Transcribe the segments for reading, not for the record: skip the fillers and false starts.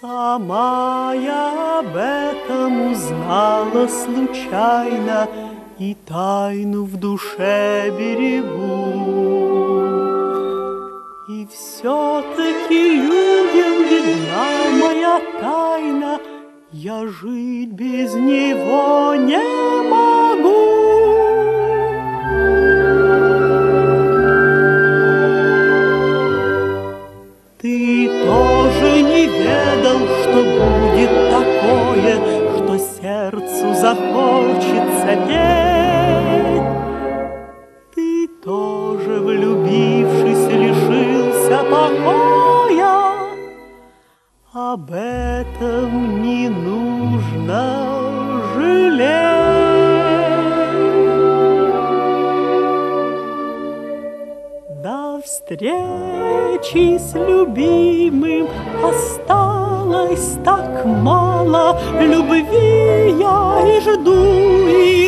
Сама я об этом узнала случайно и тайну в душе берегу. И все-таки людям видна моя тайна, я жить без него не могу. Ты тоже не ведал, что будет такое, что сердцу захочется петь. Ты тоже, влюбившись, лишился покоя. Об этом не нужно жалеть. До встречи с любимым осталось так мало, любви я и жду, и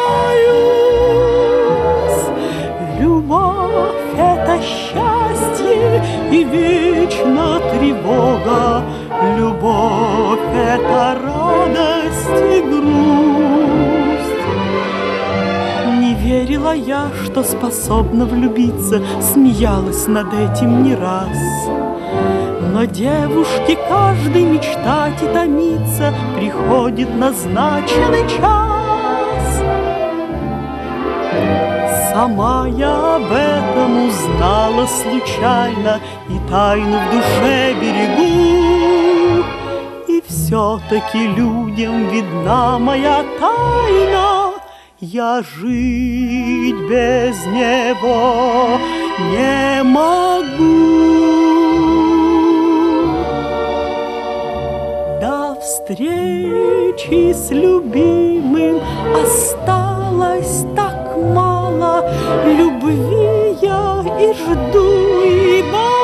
боюсь. Любовь — это счастье и вечно тревога, любовь — это радость и грусть. Не верила я, что способна влюбиться, смеялась над этим не раз. Но девушке каждый мечтать и томиться, приходит назначенный час. Сама я об этом узнала случайно и тайну в душе берегу. И все-таки людям видна моя тайна, я жить без него не могу. До встречи с любимым осталось так мало, любви я и жду, и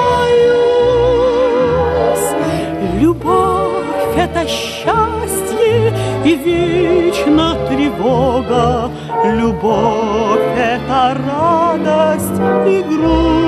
боюсь. Любовь — это счастье и вечно тревога, любовь — это радость и грусть.